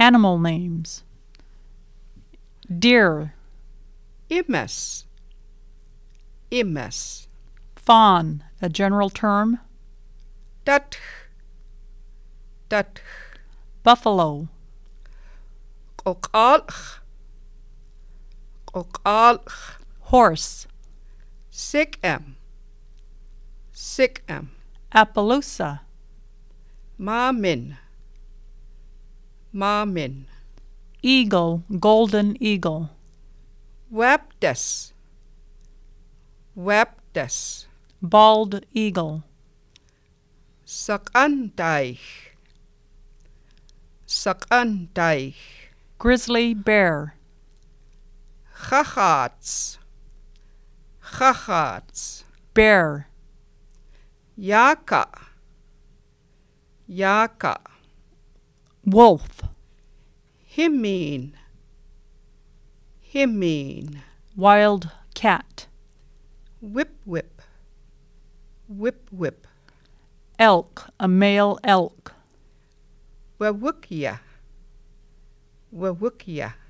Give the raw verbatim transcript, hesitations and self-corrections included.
Animal names. Deer. Imes. Imes. Fawn, a general term. Dat. Dat. Buffalo. Qoqalq. Qoqalq. Horse. Sikkim. Sikkim. Appaloosa. Maamin. Maamin. Eagle, golden eagle. Webdes. Webdes. Bald eagle. Sakandaich. Sakandaich. Grizzly bear. Chachats. Chachats. Bear. Yaka. Yaka. Wolf. Himeen. Himeen. Wild cat. Whip whip. Whip whip. Elk, a male elk. Wawukia. Wawukia.